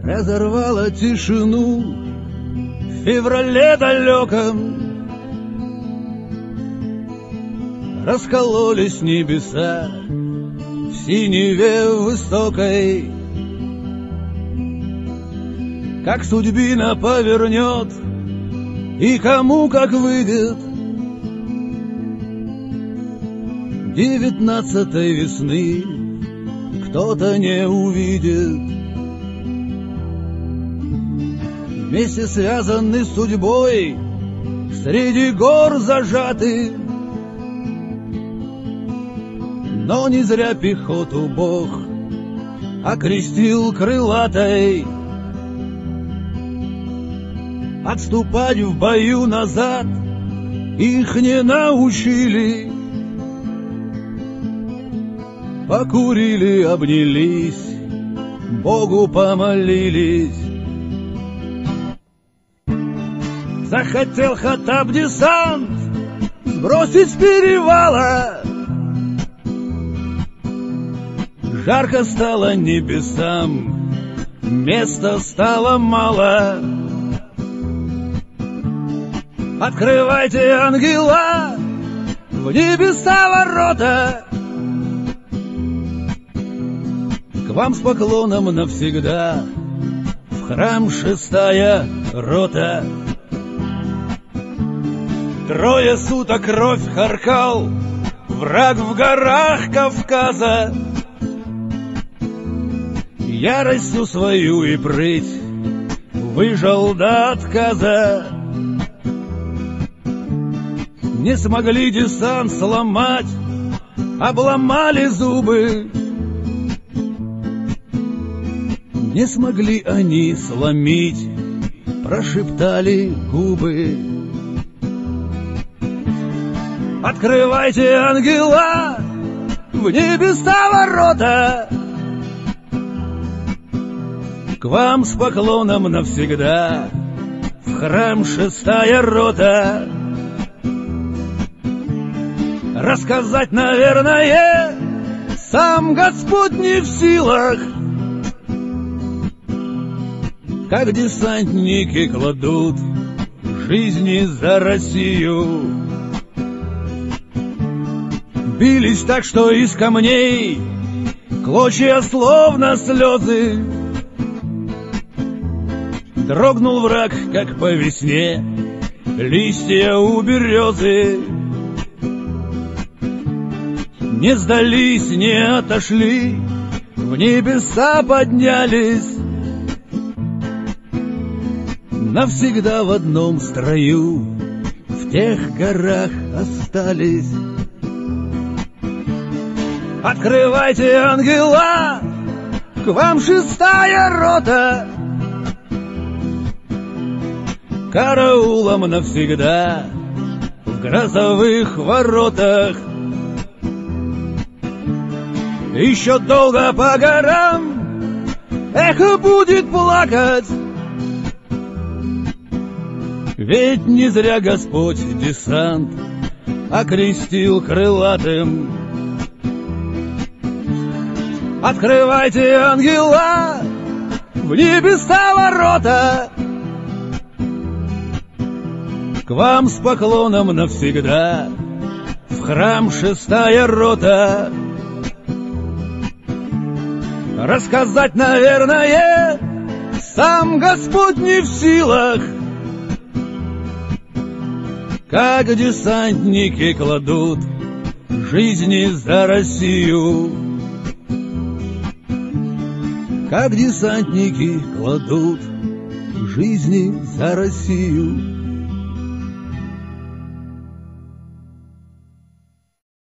разорвала тишину в феврале далеком. Раскололись небеса в синеве высокой. Как судьбина повернет и кому как выйдет 19-й весны кто-то не увидит. Вместе связаны с судьбой, среди гор зажаты, но не зря пехоту Бог окрестил крылатой. Отступать в бою назад их не научили. Покурили, обнялись, Богу помолились. Захотел Хаттаб десант сбросить с перевала. Жарко стало небесам, места стало мало. Открывайте, ангела, в небеса ворота. К вам с поклоном навсегда в храм 6-я рота. Трое суток кровь харкал враг в горах Кавказа. Яростью свою и прыть выжил до отказа. Не смогли десант сломать, обломали зубы. Не смогли они сломить, прошептали губы. Открывайте, ангела, в небеса ворота. К вам с поклоном навсегда в храм 6-я рота. Рассказать, наверное, сам Господь не в силах, как десантники кладут жизни за Россию. Бились так, что из камней клочья словно слезы. Дрогнул враг, как по весне листья у березы. Не сдались, не отошли, в небеса поднялись. Навсегда в одном строю в тех горах остались. Открывайте, ангела, к вам 6-я рота. Караулом навсегда в грозовых воротах. Еще долго по горам эхо будет плакать, ведь не зря Господь десант окрестил крылатым. Открывайте, ангела, в небеса ворота. К вам с поклоном навсегда в храм 6-я рота. Рассказать, наверное, сам Господь не в силах, как десантники кладут жизни за Россию. Как десантники кладут жизни за Россию.